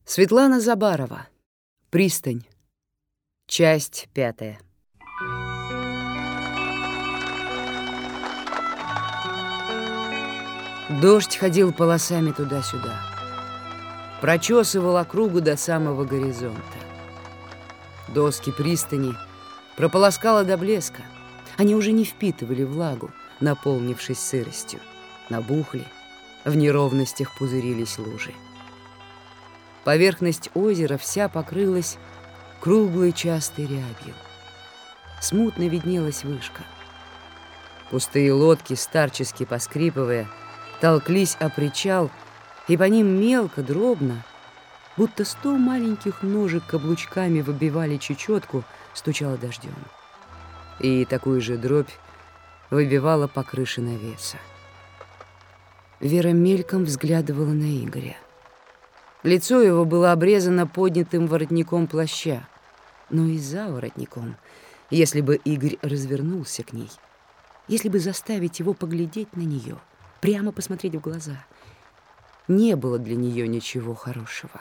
Светлана Забарова. Пристань. Часть 5. Дождь ходил полосами туда-сюда, прочесывал округу до самого горизонта. Доски пристани прополоскало до блеска. Они уже не впитывали влагу, наполнившись сыростью. Набухли, в неровностях пузырились лужи. Поверхность озера вся покрылась круглой частой рябью. Смутно виднелась вышка. Пустые лодки, старчески поскрипывая, толклись о причал, и по ним мелко, дробно, будто 100 маленьких ножек каблучками выбивали чечетку, стучало дождем. И такую же дробь выбивала по крыше навеса. Вера мельком взглядывала на Игоря. Лицо его было обрезано поднятым воротником плаща, но и за воротником, если бы Игорь развернулся к ней, если бы заставить его поглядеть на нее, прямо посмотреть в глаза, не было для нее ничего хорошего.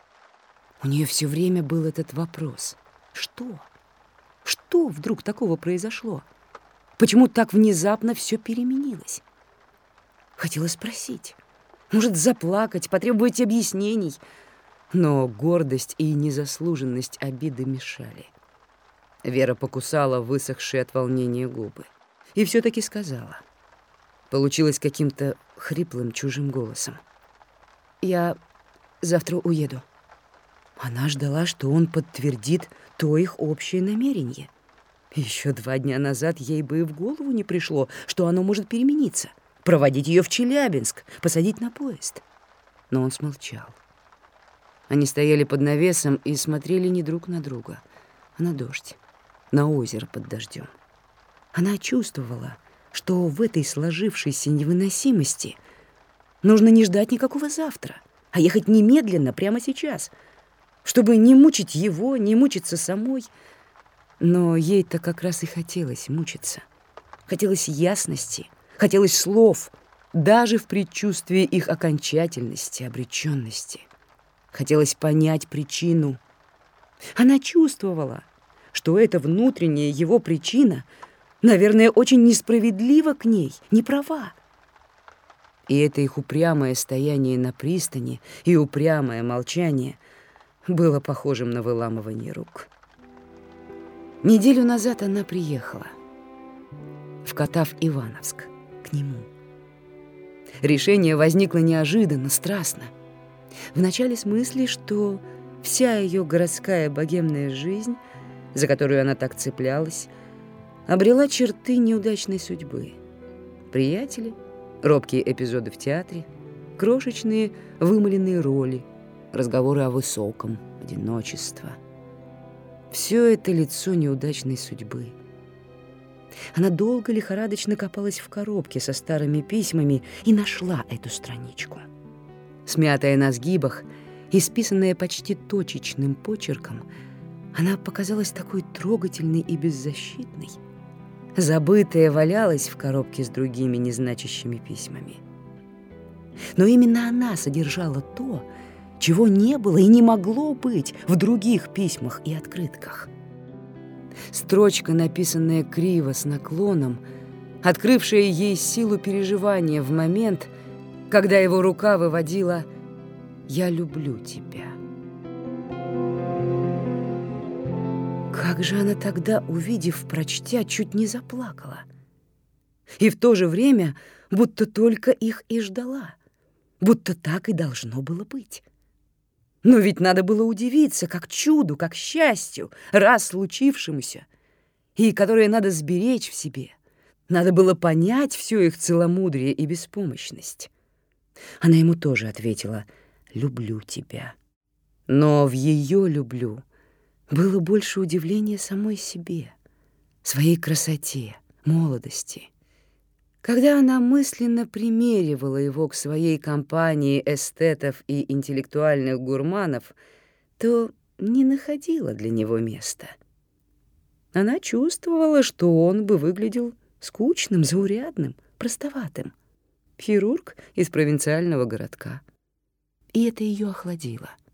У нее все время был этот вопрос. Что? Что вдруг такого произошло? Почему так внезапно все переменилось? Хотела спросить. Может, заплакать, потребовать объяснений. Но гордость и незаслуженность обиды мешали. Вера покусала высохшие от волнения губы и все-таки сказала. Получилось каким-то хриплым чужим голосом. «Я завтра уеду». Она ждала, что он подтвердит то их общее намерение. Еще 2 дня назад ей бы и в голову не пришло, что оно может перемениться. Проводить ее в Челябинск, посадить на поезд. Но он смолчал. Они стояли под навесом и смотрели не друг на друга, а на дождь, на озеро под дождем. Она чувствовала, что в этой сложившейся невыносимости нужно не ждать никакого завтра, а ехать немедленно, прямо сейчас, чтобы не мучить его, не мучиться самой. Но ей-то как раз и хотелось мучиться. Хотелось ясности, хотелось слов, даже в предчувствии их окончательности, обреченности. Хотелось понять причину. Она чувствовала, что эта внутренняя его причина, наверное, очень несправедлива к ней, не права. И это их упрямое стояние на пристани и упрямое молчание было похожим на выламывание рук. Неделю назад она приехала в Катав-Ивановск к нему. Решение возникло неожиданно, страстно. Вначале с мысли, что вся ее городская богемная жизнь, за которую она так цеплялась, обрела черты неудачной судьбы. Приятели, робкие эпизоды в театре, крошечные вымыленные роли, разговоры о высоком, одиночество. Все это лицо неудачной судьбы. Она долго лихорадочно копалась в коробке со старыми письмами и нашла эту страничку. Смятая на сгибах, исписанная почти точечным почерком, она показалась такой трогательной и беззащитной. Забытая валялась в коробке с другими незначащими письмами. Но именно она содержала то, чего не было и не могло быть в других письмах и открытках. Строчка, написанная криво, с наклоном, открывшая ей силу переживания в момент, когда его рука выводила «Я люблю тебя». Как же она тогда, увидев, прочтя, чуть не заплакала. И в то же время будто только их и ждала, будто так и должно было быть. Но ведь надо было удивиться, как чуду, как счастью, раз случившемуся, и которое надо сберечь в себе. Надо было понять все их целомудрие и беспомощность. Она ему тоже ответила «люблю тебя». Но в ее «люблю» было больше удивления самой себе, своей красоте, молодости. Когда она мысленно примеривала его к своей компании эстетов и интеллектуальных гурманов, то не находила для него места. Она чувствовала, что он бы выглядел скучным, заурядным, простоватым. Хирург из провинциального городка. И это ее охладило.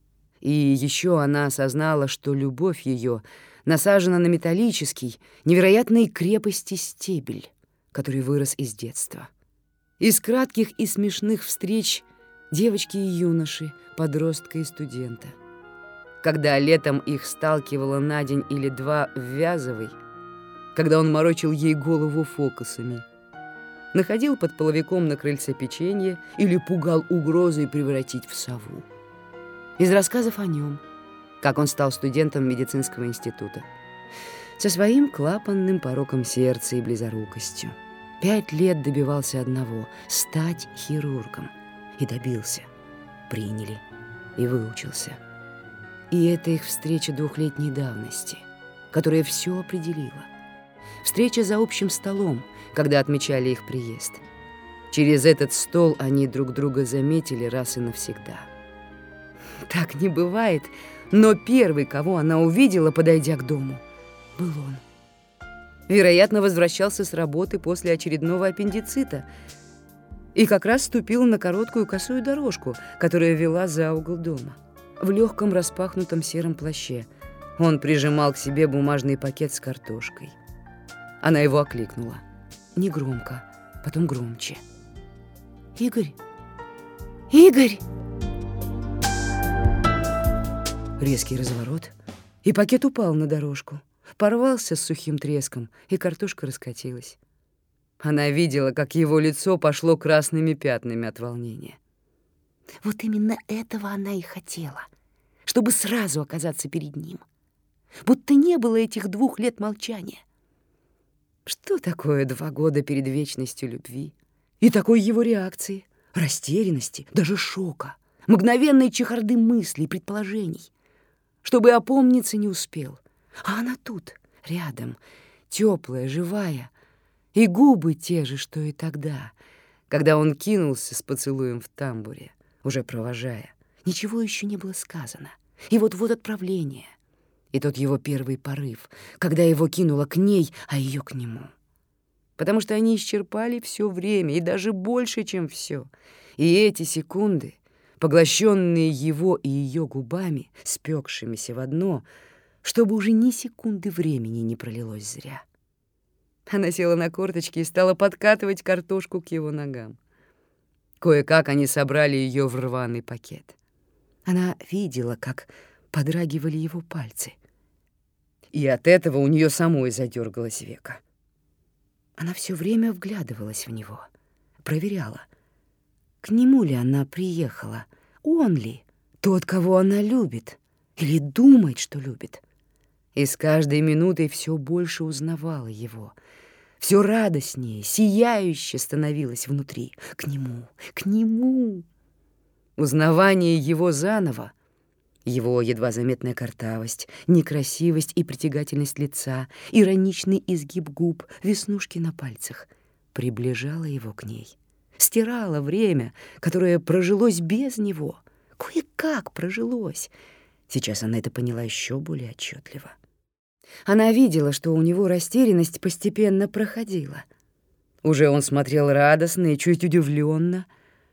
И еще она осознала, что любовь ее насажена на металлический, невероятной крепости стебель, который вырос из детства. Из кратких и смешных встреч девочки и юноши, подростка и студента. Когда летом их сталкивало на день или два в Вязовой, когда он морочил ей голову фокусами, находил под половиком на крыльце печенье или пугал угрозой превратить в сову. Из рассказов о нем, как он стал студентом медицинского института, со своим клапанным пороком сердца и близорукостью. 5 лет добивался одного — стать хирургом. И добился. Приняли. И выучился. И это их встреча 2-летней давности, которая все определила. Встреча за общим столом, когда отмечали их приезд. Через этот стол они друг друга заметили раз и навсегда. Так не бывает, но первый, кого она увидела, подойдя к дому, был он. Вероятно, возвращался с работы после очередного аппендицита и как раз ступил на короткую косую дорожку, которая вела за угол дома. В легком распахнутом сером плаще он прижимал к себе бумажный пакет с картошкой. Она его окликнула. Негромко, потом громче. «Игорь! Игорь!» Резкий разворот, и пакет упал на дорожку, порвался с сухим треском, и картошка раскатилась. Она видела, как его лицо пошло красными пятнами от волнения. Вот именно этого она и хотела, чтобы сразу оказаться перед ним. Будто не было этих 2 лет молчания. Что такое 2 года перед вечностью любви? И такой его реакции, растерянности, даже шока, мгновенной чехарды мыслей, предположений. Чтобы опомниться не успел. А она тут, рядом, теплая, живая, и губы те же, что и тогда, когда он кинулся с поцелуем в тамбуре, уже провожая. Ничего еще не было сказано. И вот отправление. И тот его первый порыв, когда его кинуло к ней, а ее к нему. Потому что они исчерпали все время, и даже больше, чем все. И эти секунды, поглощенные его и ее губами, спекшимися в одно, чтобы уже ни секунды времени не пролилось зря. Она села на корточки и стала подкатывать картошку к его ногам. Кое-как они собрали ее в рваный пакет. Она видела, как подрагивали его пальцы. И от этого у нее самой задергалось веко. Она все время вглядывалась в него, проверяла, к нему ли она приехала, он ли, тот, кого она любит, или думает, что любит. И с каждой минутой все больше узнавала его. Все радостнее, сияюще становилось внутри. К нему, к нему. Узнавание его заново, его едва заметная картавость, некрасивость и притягательность лица, ироничный изгиб губ, веснушки на пальцах, приближало его к ней. Стирало время, которое прожилось без него. Кое-как прожилось. Сейчас она это поняла еще более отчетливо. Она видела, что у него растерянность постепенно проходила. Уже он смотрел радостно и чуть удивленно,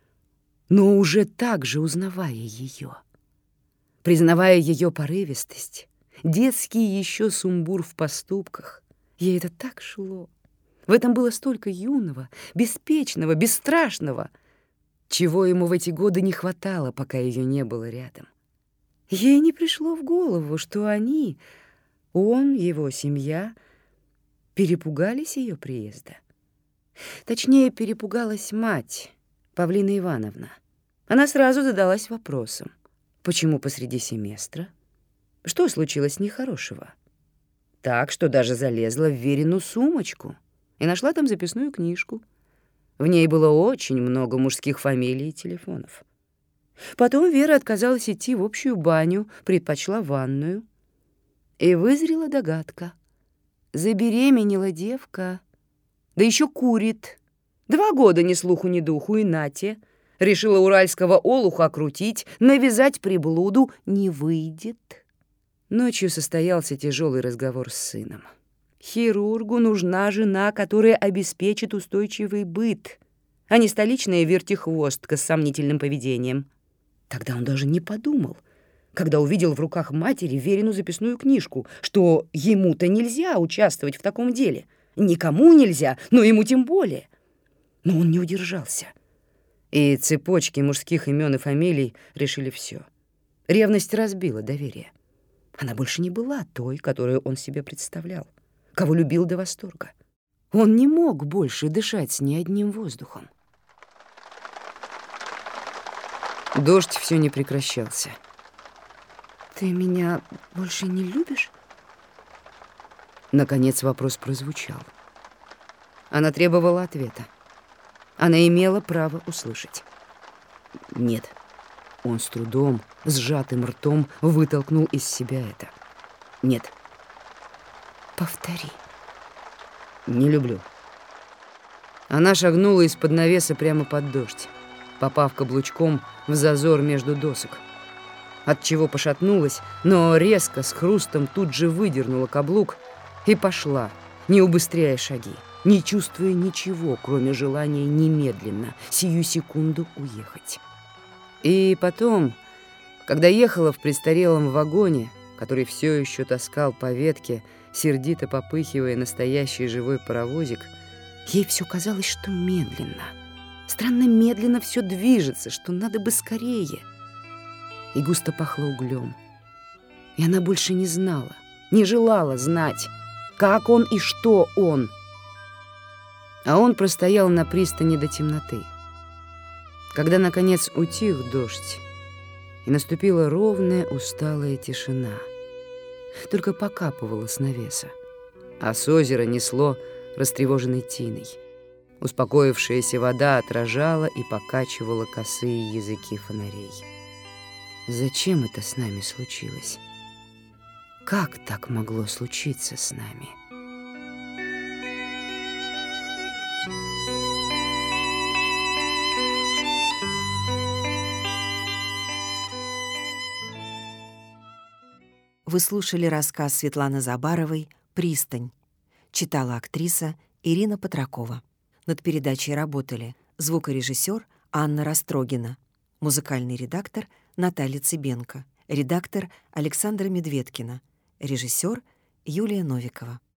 но уже так же узнавая ее. Признавая ее порывистость, детский еще сумбур в поступках. Ей это так шло. В этом было столько юного, беспечного, бесстрашного, чего ему в эти годы не хватало, пока ее не было рядом. Ей не пришло в голову, что они, он, его семья, перепугались ее приезда. Точнее, перепугалась мать, Павлина Ивановна. Она сразу задалась вопросом: почему посреди семестра? Что случилось нехорошего? Так, что даже залезла в Верину сумочку и нашла там записную книжку. В ней было очень много мужских фамилий и телефонов. Потом Вера отказалась идти в общую баню, предпочла ванную. И вызрела догадка. Забеременела девка, да еще курит. 2 года ни слуху, ни духу, и нате. Решила уральского олуха окрутить, навязать приблуду. Не выйдет. Ночью состоялся тяжелый разговор с сыном. Хирургу нужна жена, которая обеспечит устойчивый быт, а не столичная вертихвостка с сомнительным поведением. Тогда он даже не подумал, когда увидел в руках матери Верину записную книжку, что ему-то нельзя участвовать в таком деле. Никому нельзя, но ему тем более. Но он не удержался. И цепочки мужских имен и фамилий решили все. Ревность разбила доверие. Она больше не была той, которую он себе представлял, кого любил до восторга. Он не мог больше дышать с ней одним воздухом. Дождь все не прекращался. «Ты меня больше не любишь?» Наконец вопрос прозвучал. Она требовала ответа. Она имела право услышать. «Нет». Он с трудом, сжатым ртом вытолкнул из себя это. «Нет». «Повтори». «Не люблю». Она шагнула из-под навеса прямо под дождь, попав каблучком в зазор между досок, отчего пошатнулась, но резко, с хрустом тут же выдернула каблук и пошла, не убыстряя шаги, не чувствуя ничего, кроме желания немедленно, сию секунду уехать. И потом, когда ехала в престарелом вагоне, который все еще таскал по ветке, сердито попыхивая настоящий живой паровозик, ей все казалось, что медленно, странно медленно все движется, что надо бы скорее. И густо пахло углем. И она больше не знала, не желала знать, как он и что он. А он простоял на пристани до темноты. Когда, наконец, утих дождь, и наступила ровная усталая тишина, только покапывала с навеса, а с озера несло растревоженной тиной. Успокоившаяся вода отражала и покачивала косые языки фонарей. Зачем это с нами случилось? Как так могло случиться с нами? Вы слушали рассказ Светланы Забаровой «Пристань». Читала актриса Ирина Патракова. Над передачей работали звукорежиссер Анна Растрогина, музыкальный редактор Наталья Цыбенко, редактор Александра Медведкина, режиссер Юлия Новикова.